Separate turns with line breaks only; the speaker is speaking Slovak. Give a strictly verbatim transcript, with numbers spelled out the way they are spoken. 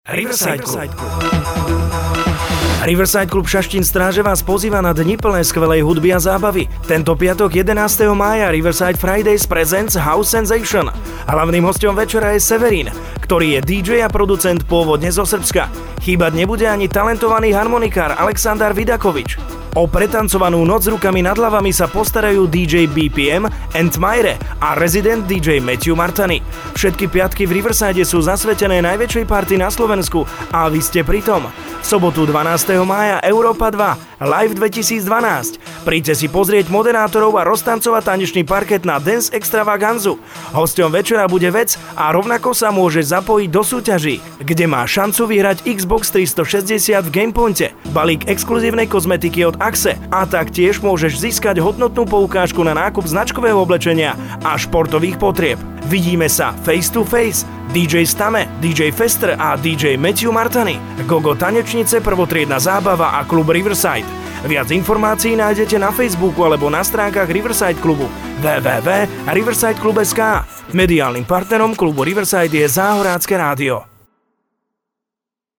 Riverside Club. Riverside Club Šaštín Stráže vás pozýva na dni plné skvelej hudby a zábavy. Tento piatok jedenásteho mája Riverside Fridays presents House Sensation. Hlavným hosťom večera je Severín, ktorý je dý džej a producent pôvodne zo Srbska. Chýbať nebude ani talentovaný harmonikár Aleksandar Vidakovič. O pretancovanú noc s rukami nad hlavami sa postarajú dý džej bé pé em, Ant Myre a rezident dý džej Matthew Martany. Všetky piatky v Riverside sú zasvetené najväčšej party na Slovensku a vy ste pritom. V sobotu dvanásteho mája Európa dva, Live dvetisícdvanásť. Príďte si pozrieť moderátorov a roztancovať tanečný parket na Dance Extravaganzu. Hosťom večera bude Vec a rovnako sa môže zapojiť do súťaží, kde má šancu vyhrať Xbox tristošesťdesiat v Gamepointe, balík exkluzívnej kozmetiky od Axe a taktiež môžeš získať hodnotnú poukážku na nákup značkového oblečenia a športových potrieb. Vidíme sa face to face. dý džej Stame, dý džej Fester a dý džej Matthew Martany, Gogo Tanečnice, prvotriedna zábava a klub Riverside. Viac informácií nájdete na Facebooku alebo na stránkach Riverside klubu w w w bodka riverside klub bodka es ká. Mediálnym partnerom klubu Riverside je Záhorácké rádio.